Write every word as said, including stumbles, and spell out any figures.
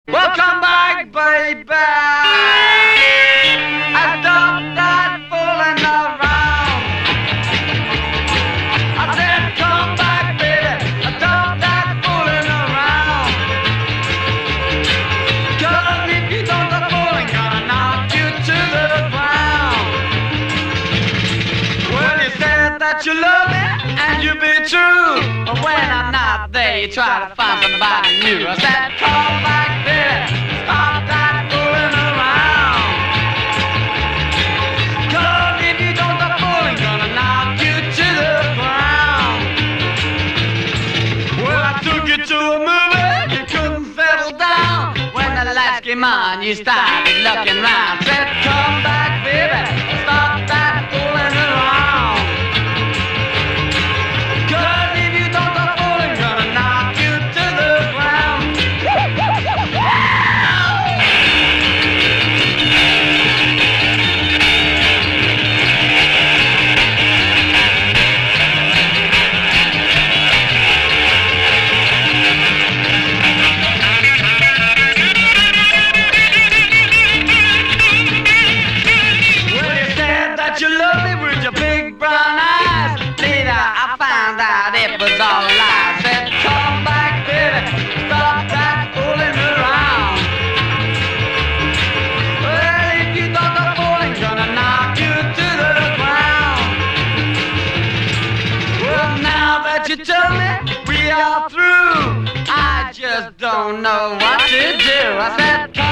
Welcome back, baby. I stopped that fooling around. I said, come back, baby. I stopped that fooling around. 'Cause if you don't stop fooling, gonna knock you to the ground. Well, you said that you love me and you be true, but when I'm not there, you try to find somebody new. I said, come back, baby. Stop that fooling around. 'Cause if you don't stop fooling, gonna knock you to the ground. Well, I took you to a movie, you couldn't settle down. When the lights came on, you started looking round. Said, come back, baby. Stop that fooling around. 'Cause if you don't stop fooling, gonna knock you to the ground. Well, you said that you love me with your big brown eyes. Later, I found out it was all a lie. Said, come back, baby. Stop that fooling around. Well, if you don't stop fooling, gonna knock you to the ground. Well, now that you tell me we are through, I just don't know what to do. I said, come